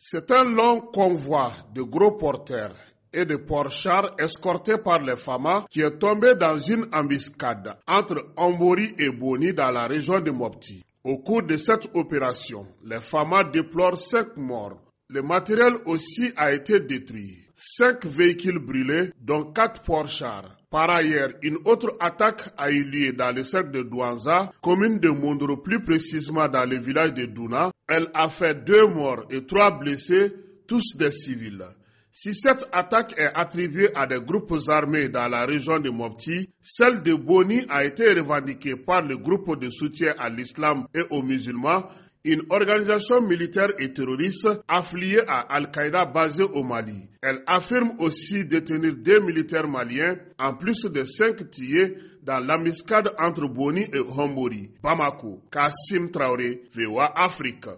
C'est un long convoi de gros porteurs et de ports-chars escortés par les FAMA qui est tombé dans une embuscade entre Ambori et Boni dans la région de Mopti. Au cours de cette opération, les FAMA déplorent 5 morts. Le matériel aussi a été détruit. 5 véhicules brûlés, dont 4 ports-chars. Par ailleurs, une autre attaque a eu lieu dans le cercle de Douanza, commune de Mondoro, plus précisément dans le village de Douna. Elle a fait 2 morts et 3 blessés, tous des civils. Si cette attaque est attribuée à des groupes armés dans la région de Mopti, celle de Boni a été revendiquée par le groupe de soutien à l'islam et aux musulmans, une organisation militaire et terroriste affiliée à Al-Qaïda basée au Mali. Elle affirme aussi détenir 2 militaires maliens, en plus de 5 tués dans l'embuscade entre Boni et Hombori. Bamako, Kassim Traoré, VOA Afrique.